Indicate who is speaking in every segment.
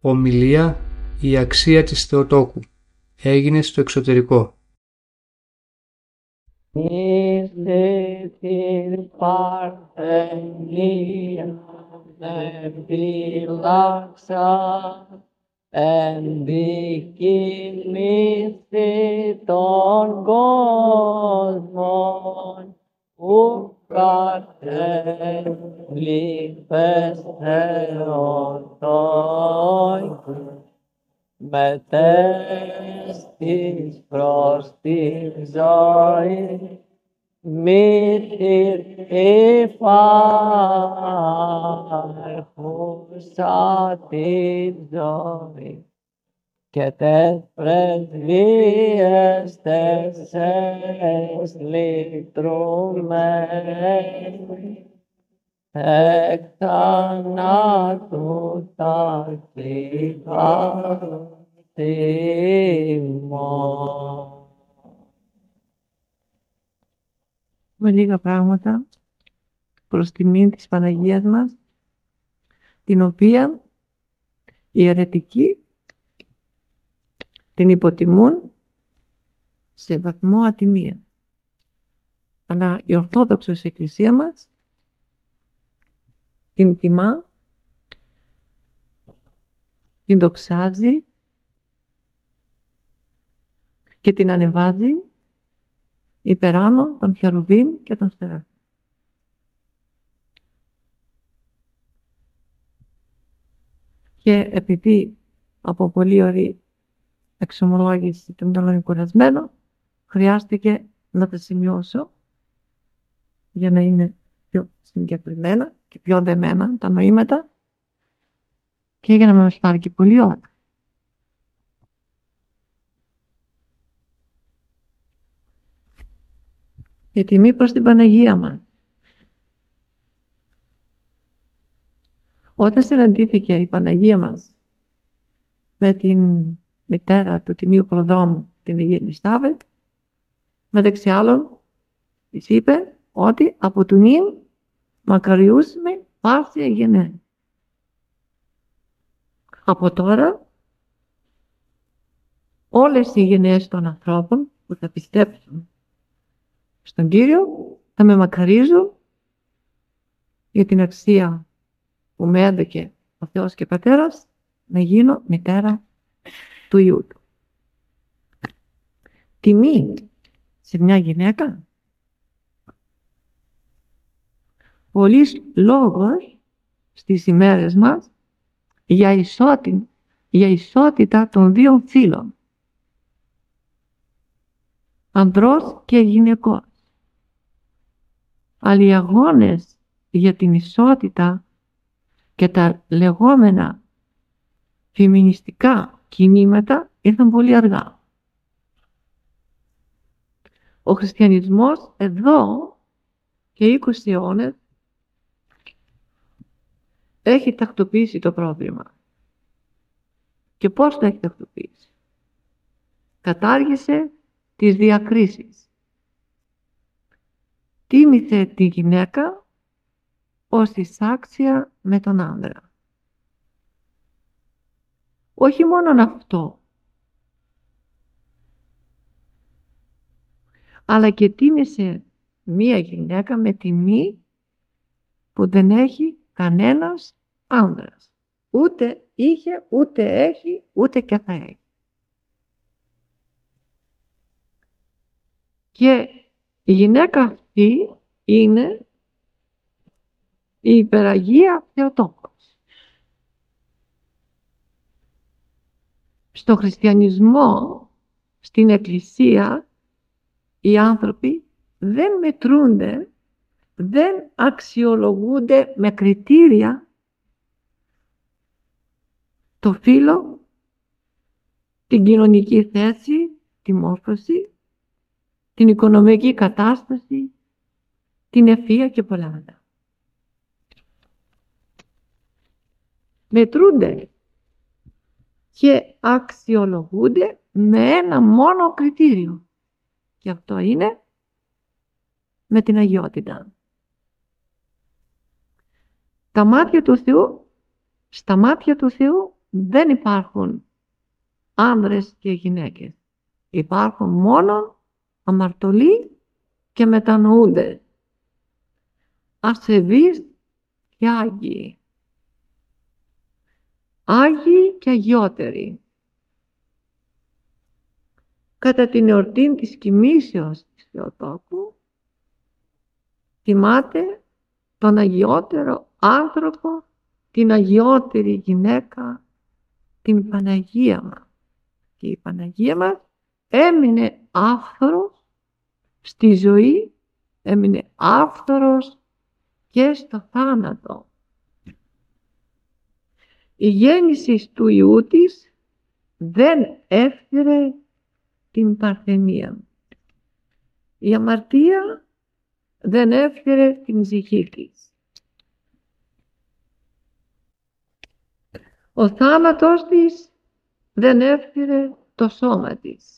Speaker 1: Ομιλία «Η αξία της Θεοτόκου». Έγινε στο εξωτερικό.
Speaker 2: Ήρθε την Παρθενία, επιλάξα, ενδεικνύθη των κόσμων, ου κατέλειπες Θεοτόκου, μετέστης προς τη ζωή, μύθυρ υπάρχουσα τη ζωή. Και τες πρεσβείες τες λυτρούμενοι, εκ θανάτου τα κλιβάτημον.
Speaker 3: Με λίγα πράγματα προς τιμήν της Παναγίας μας, την οποία οι αιρετικοί την υποτιμούν σε βαθμό ατιμία. Αλλά η Ορθόδοξος Εκκλησία μας την τιμά, την δοξάζει και την ανεβάζει υπεράνω των Χερουβίμ και των Σεράφιμ. Και επειδή από πολύ ωραία εξομολόγηση των μυαλών κουρασμένο, χρειάστηκε να τα σημειώσω για να είναι πιο συγκεκριμένα και πιο δεμένα τα νοήματα και για να μας πάρει και πολύ ώρα. Η τιμή προς την Παναγία μας. Όταν συναντήθηκε η Παναγία μας με την μητέρα του Τιμίου Προδρόμου, την Αγία Ελισάβετ, μεταξύ άλλων της είπε ότι από του νυν μακαριούσουμε πάση γενναία. Από τώρα όλες οι γενναίες των ανθρώπων που θα πιστέψουν στον Κύριο θα με μακαρίζουν για την αξία που με έδωκε ο Θεός και Πατέρας να γίνω μητέρα του Υιού Του. Τιμή σε μια γυναίκα. Πολύς λόγος στις ημέρες μας για ισότητα των δύο φύλων. Ανδρός και γυναικός. Αλλά οι αγώνες για την ισότητα και τα λεγόμενα φεμινιστικά κινήματα ήρθαν πολύ αργά. Ο χριστιανισμός εδώ και 20 αιώνες έχει τακτοποιήσει το πρόβλημα. Και πώς το έχει τακτοποιήσει? Κατάργησε τις διακρίσεις. Τίμησε τη γυναίκα ως εισάξια με τον άνδρα. Όχι μόνον αυτό, αλλά και τίμησε μία γυναίκα με τιμή που δεν έχει κανένας άνδρας. Ούτε είχε, ούτε έχει, ούτε και θα έχει. Και η γυναίκα αυτή είναι η υπεραγία Θεοτόκος. Στο χριστιανισμό, στην Εκκλησία, οι άνθρωποι δεν μετρούνται, δεν αξιολογούνται με κριτήρια το φύλο, την κοινωνική θέση, τη μόρφωση, την οικονομική κατάσταση, την ευφυΐα και πολλά άλλα. Μετρούνται και αξιολογούνται με ένα μόνο κριτήριο. Και αυτό είναι με την αγιότητα. Στα μάτια του Θεού δεν υπάρχουν άνδρες και γυναίκες. Υπάρχουν μόνο αμαρτωλοί και μετανοούντες, ασεβείς και άγιοι, άγιοι και αγιότεροι. Κατά την εορτή της κοιμήσεως της Θεοτόκου τιμάται τον αγιότερο άνθρωπο, την αγιότερη γυναίκα, την Παναγία μας. Και η Παναγία μας έμεινε άφθορος στη ζωή, έμεινε άφθορος και στο θάνατο. Η γέννηση του Υιού της δεν έφερε την παρθενία. Η αμαρτία δεν έφερε την ψυχή της. Ο θάνατος της δεν έφερε το σώμα της.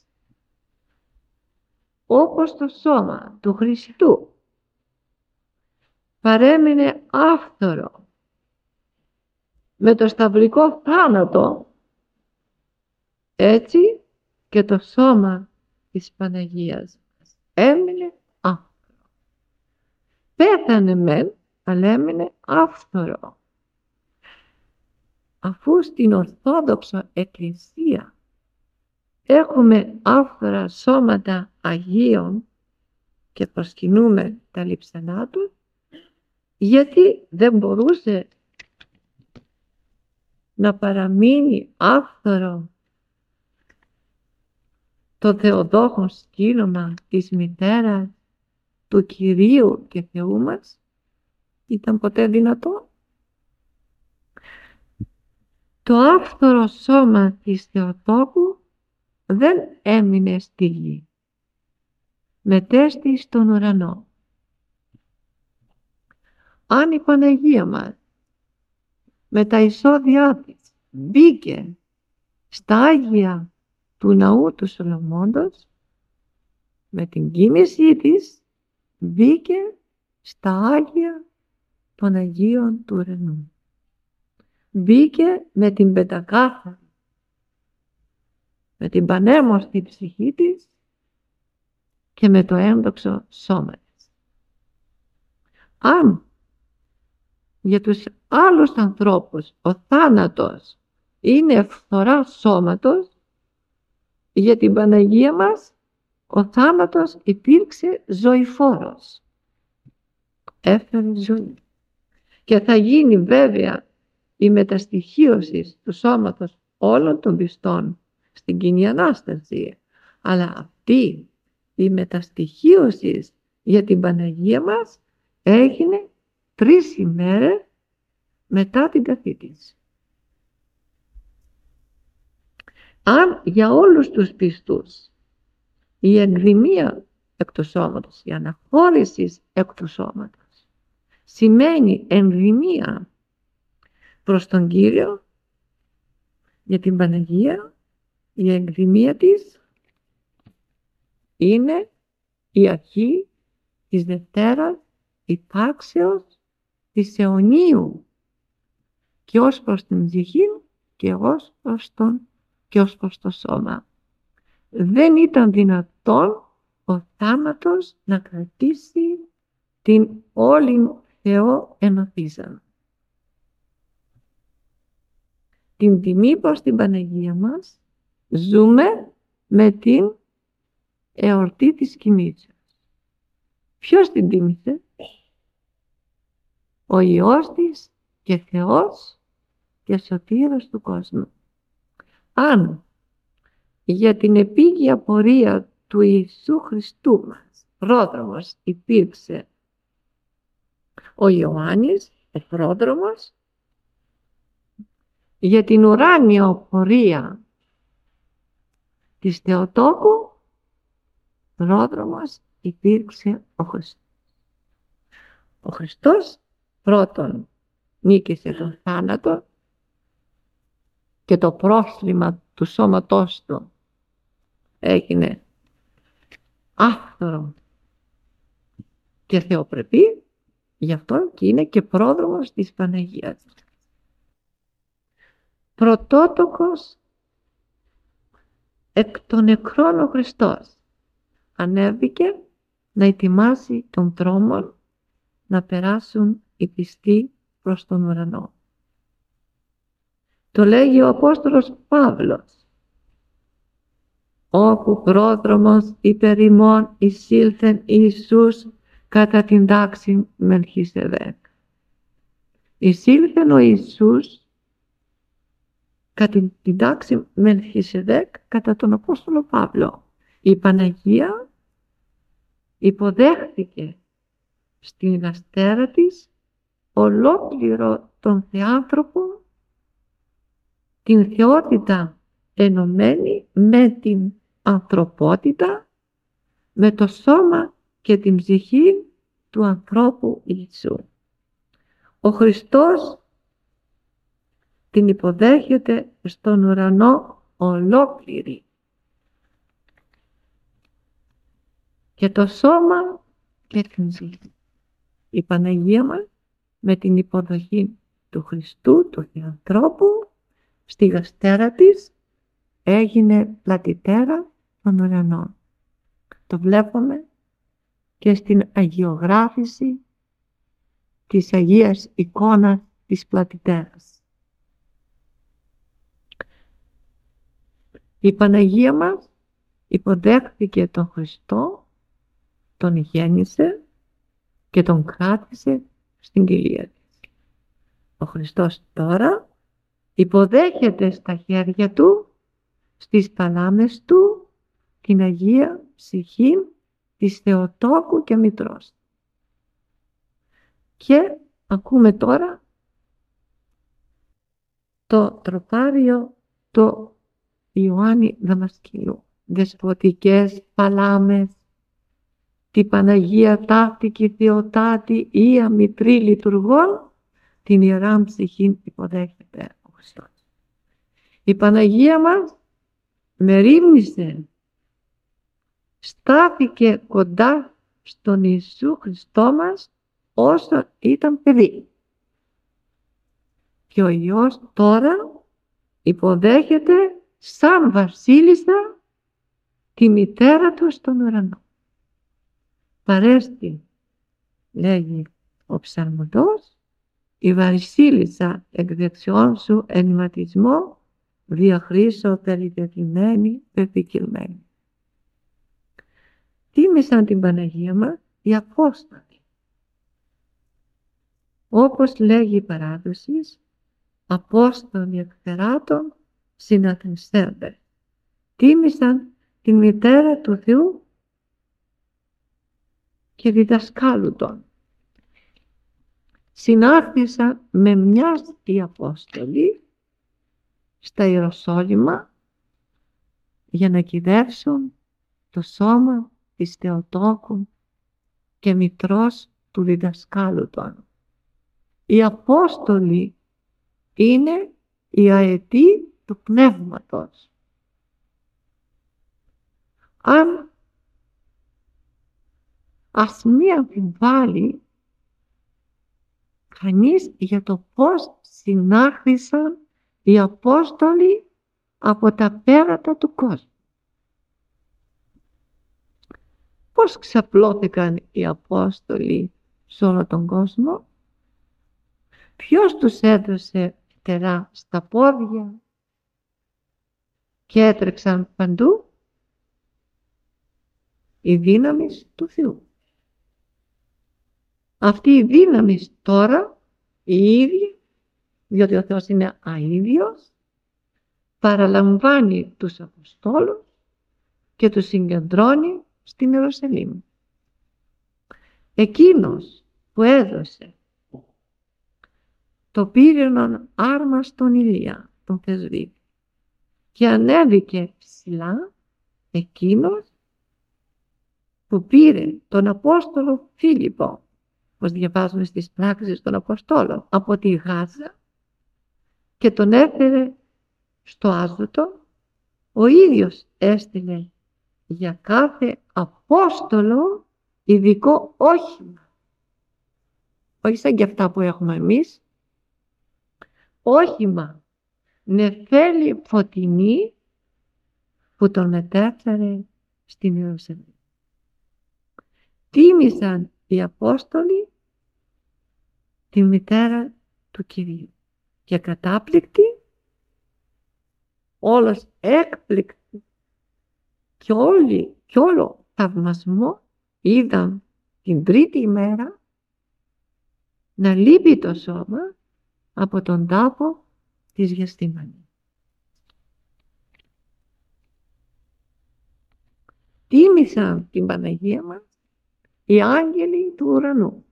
Speaker 3: Όπως το σώμα του Χριστού παρέμεινε άφθορο με το σταυρικό θάνατο, έτσι και το σώμα της Παναγίας μας έμεινε άφθορο. Πέθανε μεν, αλλά έμεινε άφθορο. Αφού στην Ορθόδοξο Εκκλησία έχουμε άφθορα σώματα Αγίων και προσκυνούμε τα λειψανά τους, γιατί δεν μπορούσε να παραμείνει άφθορο το Θεοδόχον σκύλωμα της μητέρας του Κυρίου και Θεού μας? Ήταν ποτέ δυνατό? Το άφθορο σώμα της Θεοτόκου δεν έμεινε στη γη, μετέστη στον ουρανό. Αν η Παναγία μας με τα εισόδια της μπήκε στα Άγια του ναού του Σολομώντος, με την κοίμησή της μπήκε στα Άγια των Αγίων του ουρανού. Μπήκε με την πεντακάθαρη, με την πανέμορφη ψυχή της και με το ένδοξο σώμα της. Αν για τους άλλους ανθρώπους ο θάνατος είναι φθορά σώματος, για την Παναγία μας ο θάνατος υπήρξε ζωηφόρος. Έφερε ζωή. Και θα γίνει βέβαια η μεταστοιχίωση του σώματος όλων των πιστών στην Κοινή Ανάσταση. Αλλά αυτή η μεταστοιχίωση για την Παναγία μας έγινε 3 ημέρες μετά την ταφή της. Αν για όλους τους πιστούς η εκδημία εκ του σώματος, η αναχώρηση εκ του σώματος σημαίνει ενδημία προς τον Κύριο, για την Παναγία η εκδημία της είναι η αρχή της Δευτέρας υπάρξεως της αιωνίου και ως προς την ψυχή και ως προς το σώμα. Δεν ήταν δυνατόν ο θάνατος να κρατήσει την όλην Θεό ενωθήσαν. Την τιμή προς την Παναγία μας ζούμε με την εορτή της κοιμήσεως. Ποιος την τίμησε? Ο Υιός της και Θεός και σωτήρας του κόσμου. Αν για την επίγεια πορεία του Ιησού Χριστού μας πρόδρομος υπήρξε ο Ιωάννης, ο πρόδρομος, για την ουράνια πορεία της Θεοτόκου πρόδρομος υπήρξε ο Χριστός. Ο Χριστός πρώτον νίκησε τον θάνατο και το πρόσλημα του σώματός του έγινε άφθορο και θεοπρεπή, γι' αυτό και είναι και πρόδρομος της Παναγίας. πρωτότοκος εκ των νεκρών ο Χριστός ανέβηκε να ετοιμάσει τον δρόμο να περάσουν οι πιστοί προς τον ουρανό. Το λέγει ο Απόστολος Παύλος, όπου πρόδρομος υπερ ημών εισήλθεν Ιησούς κατά την τάξη Μελχισεδέκ. Εισήλθεν ο Ιησούς κατά την τάξη Μελχισεδέκ κατά τον Απόστολο Παύλο. Η Παναγία υποδέχθηκε στην αστέρα της ολόκληρο τον Θεάνθρωπο, την θεότητα ενωμένη με την ανθρωπότητα, με το σώμα και την ψυχή του ανθρώπου Ιησού. Ο Χριστός την υποδέχεται στον ουρανό ολόκληρη. Και το σώμα και την ψυχή. Η Παναγία μας με την υποδοχή του Χριστού, του Θεανθρώπου, στη γαστέρα της έγινε πλατητέρα των ουρανών. Το βλέπουμε και στην αγιογράφηση της Αγίας εικόνας της πλατητέρας. Η Παναγία μας υποδέχθηκε τον Χριστό, τον γέννησε και τον κράτησε στην κοιλία της. Ο Χριστός τώρα υποδέχεται στα χέρια του, στις παλάμες του, την Αγία Ψυχή της Θεοτόκου και Μητρός. Και ακούμε τώρα το τροπάριο του Ιωάννη Δαμασκηνού. Δεσποτικές παλάμες, τη Παναγία ταύτικη Θεοτάτη Ία Μητρή Λειτουργών, την Ιερά Ψυχή υποδέχεται ο Χριστός. Η Παναγία μας μερίμνησε, στάθηκε κοντά στον Ιησού Χριστό μας όσο ήταν παιδί. Και ο Υιός τώρα υποδέχεται σαν βασίλισσα τη μητέρα του στον ουρανό. Παρέστη, λέγει ο ψαλμοδός, η βασίλισσα εκ δεξιών σου ενηματισμό, διαχρήσω περιτεθειμένη, πεπικυλμένη. Τίμησαν την Παναγία μας οι Απόστολοι. Όπως λέγει η παράδοση, Απόστολοι εκφεράτων συναθενσέντε. Τίμησαν την μητέρα του Θεού και διδασκάλου των. Συνάρτησαν με μιας οι Απόστολοι στα Ιεροσόλυμα για να κυδεύσουν το σώμα της Θεοτόκου και Μητρός του διδασκάλου των. Οι Απόστολοι είναι η αετή του Πνεύματος. Αν ας μη αμφιβάλλει κανείς για το πώς συνάχθησαν οι Απόστολοι από τα πέρατα του κόσμου. Πώς ξαπλώθηκαν οι Απόστολοι σε όλο τον κόσμο? Ποιος τους έδωσε φτερά στα πόδια και έτρεξαν παντού? Η δύναμη του Θεού. Αυτή η δύναμη τώρα, η ίδια, διότι ο Θεός είναι αίδιος, παραλαμβάνει τους Αποστόλους και τους συγκεντρώνει στην Ιερουσαλήμ. Εκείνος που έδωσε το πύρινον άρμα στον Ηλία, τον θεσβήτη, και ανέβηκε ψηλά, εκείνος που πήρε τον Απόστολο Φίλιππο, όπως διαβάζουμε στις πράξεις των Αποστόλων, από τη Γάζα και τον έφερε στο Άζωτο, ο ίδιος έστειλε για κάθε Απόστολο ειδικό όχημα. Όχι σαν και αυτά που έχουμε εμείς. Όχημα νεφέλη φωτεινή που τον μετέφερε στην Ιερουσαλήμ. Τίμησαν οι Απόστολοι τη μητέρα του Κυρίου και κατάπληκτοι, όλος έκπληκτοι και όλο θαυμασμό είδαν την τρίτη ημέρα να λείπει το σώμα από τον τάφο της Γεθσιμανή. Τίμησαν την Παναγία μας οι άγγελοι του ουρανού.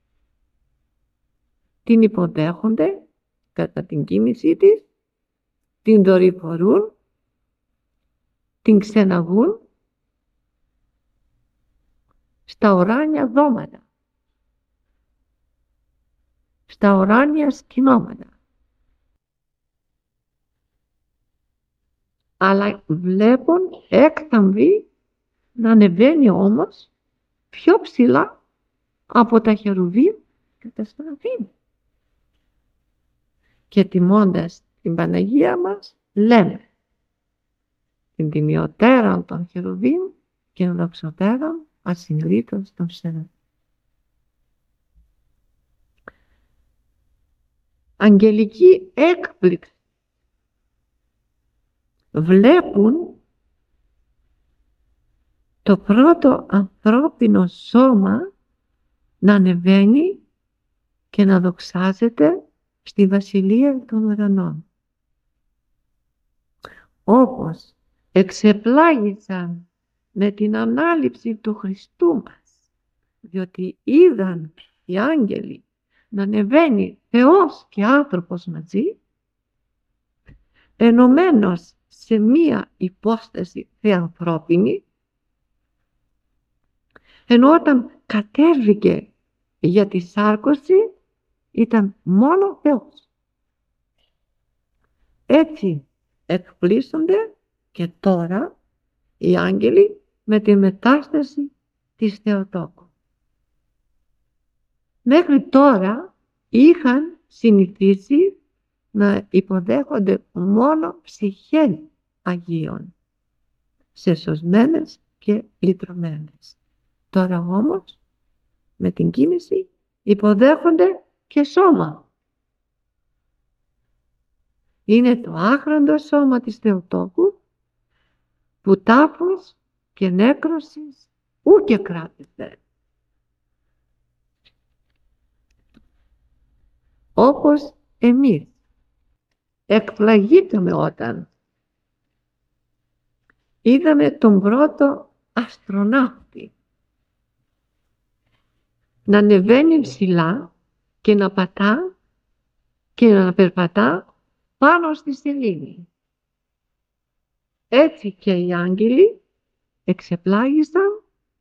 Speaker 3: Την υποδέχονται κατά την κοίμησή της, την δορυφορούν, την ξεναγούν στα ουράνια δώματα, στα ουράνια σκηνώματα. Αλλά βλέπουν έκθαμβη να ανεβαίνει όμως πιο ψηλά από τα χερουβίμ και τα σεραφείμ. Και τιμώντας την Παναγία μας λέμε την τιμιωτέραν των χερουβίμ και δοξωτέραν ασυγκρίτως των σεραφείμ. Αγγελική έκπληξη. Βλέπουν το πρώτο ανθρώπινο σώμα να ανεβαίνει και να δοξάζεται στη Βασιλεία των Ουρανών. Όπως εξεπλάγησαν με την ανάληψη του Χριστού μας, διότι είδαν οι άγγελοι να ανεβαίνει Θεός και άνθρωπος μαζί, ενωμένος σε μία υπόσταση θεανθρώπινη, ενώ όταν κατέβηκε για τη σάρκωση ήταν μόνο Θεός. Έτσι εκπλήσονται και τώρα οι άγγελοι με τη μετάσταση της Θεοτόκου. Μέχρι τώρα είχαν συνηθίσει να υποδέχονται μόνο ψυχές Αγίων, σεσωσμένες και λυτρωμένες. Τώρα όμως με την κοίμηση υποδέχονται και σώμα. Είναι το άχραντο σώμα της Θεοτόκου που τάφος και νέκρωσης ούτε κράτησε. Όπως εμείς εκπλαγήκαμε όταν είδαμε τον πρώτο αστροναύτη να ανεβαίνει ψηλά και να πατά και να περπατά πάνω στη σελήνη. Έτσι και οι άγγελοι εξεπλάγησαν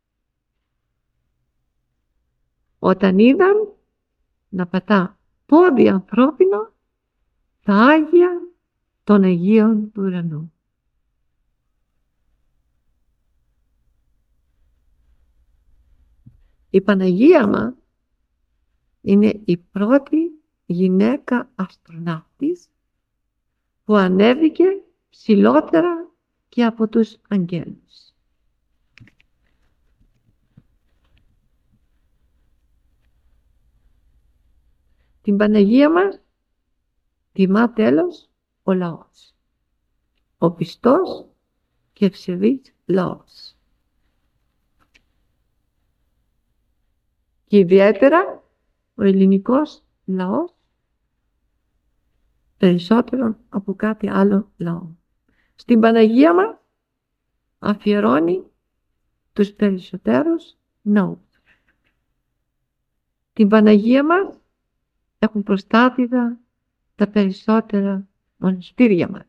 Speaker 3: όταν είδαν να πατά πόδι ανθρώπινο τα Άγια των Αγίων του ουρανού. Η Παναγία μας είναι η πρώτη γυναίκα αστροναύτης που ανέβηκε ψηλότερα και από τους αγγέλους. Την Παναγία μας τιμά τέλος ο λαός, ο πιστός και ευσεβής λαός. Και ιδιαίτερα ο ελληνικός λαός περισσότερο από κάτι άλλο λαό. Στην Παναγία μας αφιερώνει τους περισσότερους ναούς. Την Παναγία μας έχουν προστάτηδα τα περισσότερα μοναστήρια μας.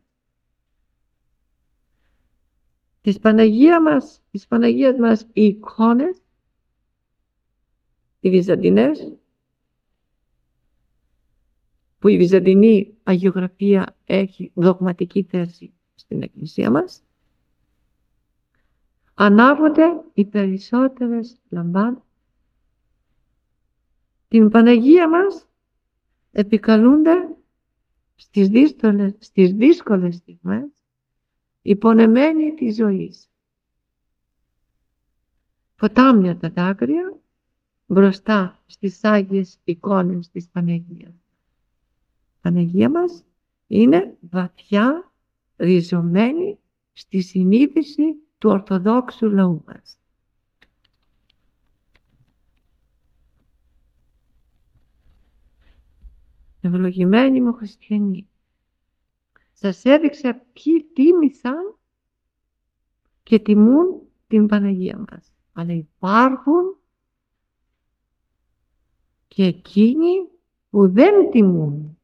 Speaker 3: Της Παναγίας μας οι εικόνες, οι βυζαντινές, που η βυζαντινή αγιογραφία έχει δογματική θέση στην Εκκλησία μας, ανάβονται οι περισσότερες λαμπάδες. Την Παναγία μας επικαλούνται στις δύσκολες στιγμές, υπονεμένη της ζωής. Ποτάμια τα δάκρυα μπροστά στις Άγιες εικόνες της Παναγίας. Η Παναγία μας είναι βαθιά ριζωμένη στη συνείδηση του Ορθοδόξου λαού μας. Ευλογημένοι μου χριστιανοί, σας έδειξα ποιοι τίμησαν και τιμούν την Παναγία μας. Αλλά υπάρχουν και εκείνοι που δεν τιμούν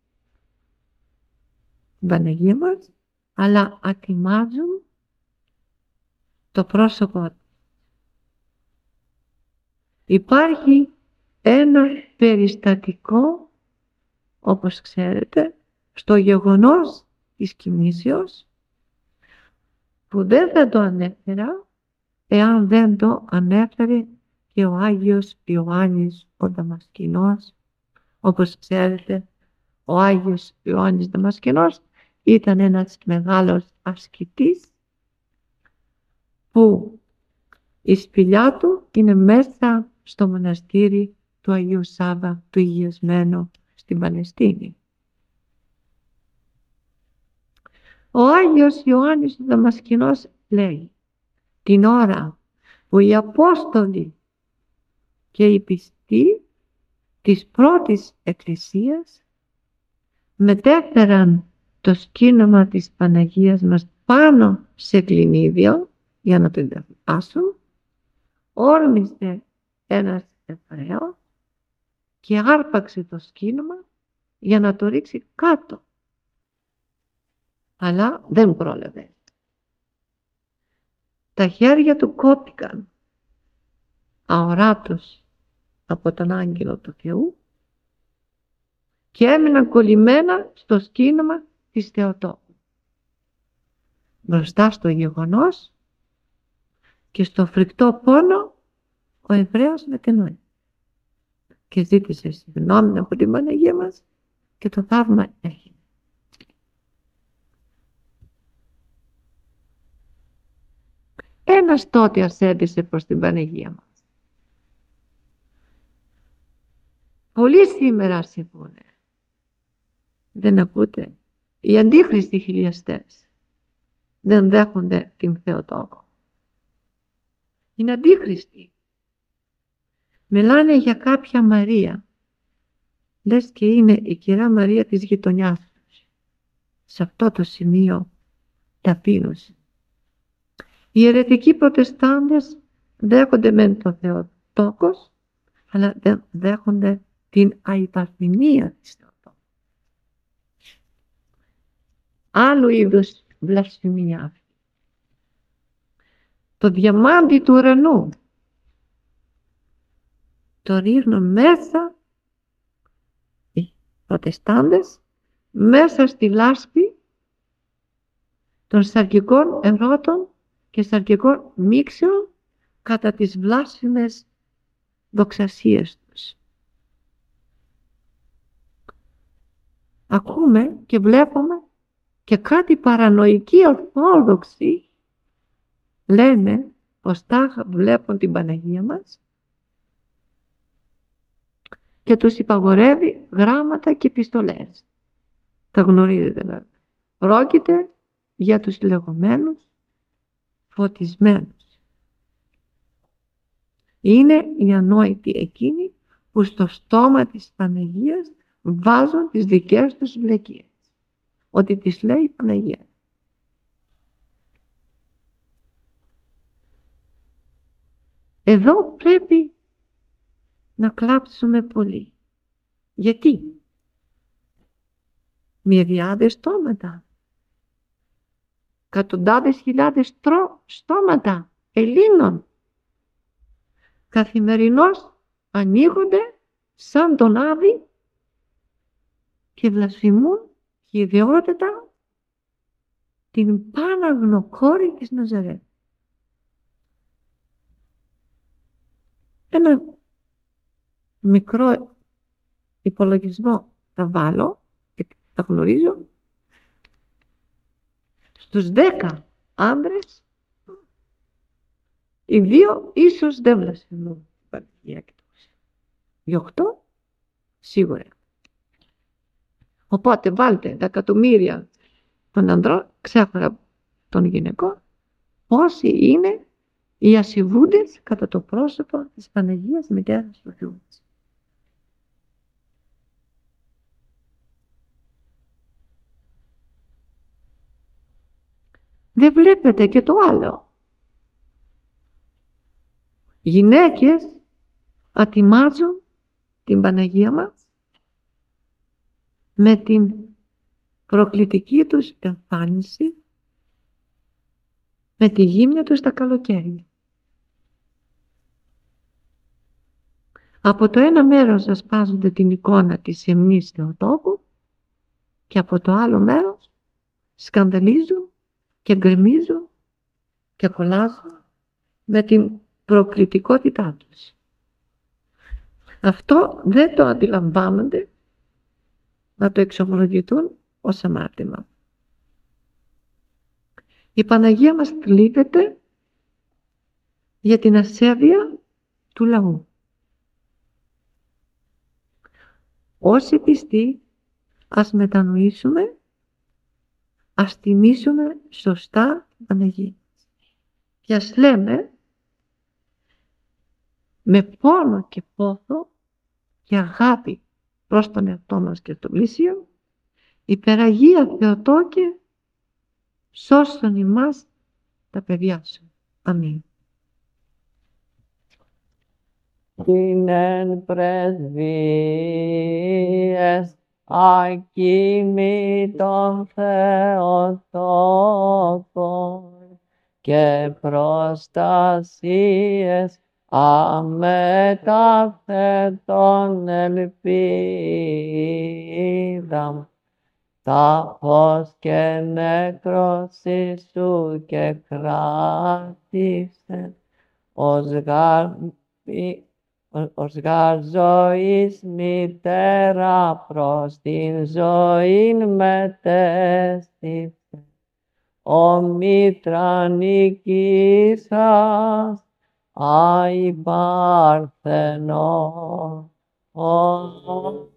Speaker 3: την Παναγία μας, αλλά ατιμάζουν το πρόσωπό της. Υπάρχει ένα περιστατικό, όπως ξέρετε, στο γεγονός της κοιμήσεως, που δεν θα το ανέφερα εάν δεν το ανέφερε και ο Άγιος Ιωάννης ο Δαμασκηνός. Όπως ξέρετε, ο Άγιος Ιωάννης Δαμασκηνός ήταν ένας μεγάλος ασκητής που η σπηλιά του είναι μέσα στο μοναστήρι του Αγίου Σάββα του Υγειασμένου στην Παλαιστίνη. Ο Άγιος Ιωάννης ο Δαμασκηνός λέει, την ώρα που οι Απόστολοι και οι πιστοί της πρώτης Εκκλησίας μετέφεραν το σκήνωμα της Παναγίας μας πάνω σε κλινίδιο για να το ενταφάσουν, όρμησε ένας Εβραίος και άρπαξε το σκήνωμα για να το ρίξει κάτω. Αλλά δεν πρόλαβε. Τα χέρια του κόπηκαν αοράτως από τον άγγελο του Θεού και έμειναν κολλημένα στο σκήνωμα της Θεοτόκου. Μπροστά στο γεγονός και στο φρικτό πόνο, ο Εβραίος μετενόησε και ζήτησε συγγνώμη από την Παναγία μας και το θαύμα έγινε. Ένας τότε ασέβησε προς την Παναγία μας. Πολλοί σήμερα ασεβούνε. Δεν ακούτε. Οι αντίχριστοι χιλιαστές δεν δέχονται την Θεοτόκο. Είναι αντίχριστοι. Μιλάνε για κάποια Μαρία. Λες και είναι η Κυρά Μαρία της γειτονιάς τους. Σε αυτό το σημείο ταπείνωση. Οι αιρετικοί προτεστάντες δέχονται μεν το Θεοτόκος, αλλά δεν δέχονται την αϊπαρθυνία της Θεοτόκου. Άλλου είδους βλασφημία αυτή. Το διαμάντι του ουρανού το ρίχνουν μέσα οι προτεστάντες, μέσα στη λάσπη των σαρκικών ερώτων και σαρκικών μίξεων κατά τις βλάσφημες δοξασίες τους. Ακούμε και βλέπουμε και κάτι παρανοϊκοί ορθόδοξοι λένε πως τάχα βλέπουν την Παναγία μας και τους υπαγορεύει γράμματα και επιστολές. Τα γνωρίζετε βέβαια. Πρόκειται για τους λεγόμενους φωτισμένους. Είναι οι ανόητοι εκείνοι που στο στόμα της Παναγίας βάζουν τις δικές τους βλεκίες. Ότι τις λέει η Παναγία. Εδώ πρέπει να κλάψουμε πολύ. Γιατί? Μυριάδες στόματα. Εκατοντάδες χιλιάδες στόματα Ελλήνων καθημερινώς ανοίγονται σαν τον Άδη και βλασφημούν χυδαιότατα την Πάναγνο κόρη της Ναζαρέτ. Ένα μικρό υπολογισμό θα βάλω, τα γνωρίζω. Στους 10 άντρες, οι 2 ίσως δεν βλασφημούν την Παναγία και το Χριστό. Οι 8 σίγουρα. Οπότε βάλτε τα εκατομμύρια των ανδρών, ξέχωρα των γυναικών, πόσοι είναι οι ασιβούντες κατά το πρόσωπο της Παναγίας Μητέρας του Θεού. Δεν βλέπετε και το άλλο. Γυναίκες ατιμάζουν την Παναγία μας με την προκλητική τους εμφάνιση, με τη γύμνια τους τα καλοκαίρια. Από το ένα μέρος ασπάζονται την εικόνα της Εμνής Θεοτόκου και από το άλλο μέρος σκανδαλίζουν και γκρεμίζουν και κολλάζουν με την προκλητικότητά τους. Αυτό δεν το αντιλαμβάνονται να το εξομολογηθούν ως αμάρτημα. Η Παναγία μας θλίβεται για την ασέβεια του λαού. Όσοι πιστοί ας μετανοήσουμε, ας τιμήσουμε σωστά την Παναγία. Και ας λέμε με πόνο και πόθο και αγάπη προς τον εαυτό μας και το πλήσιο, υπεραγία Θεοτόκε, σώσον ημάς τα παιδιά σου. Αμήν.
Speaker 2: Την εν πρεσβείες ακοιμήτων Θεοτόκων και προστασίες αμεταθέτων ελπίδαμ, τα φως και νεκρόση σου και κράτησε ως γαρ ζωής μητέρα προς την ζωήν μετέστησε. Ο μήτρα νικήσας αϊ Παρθενό.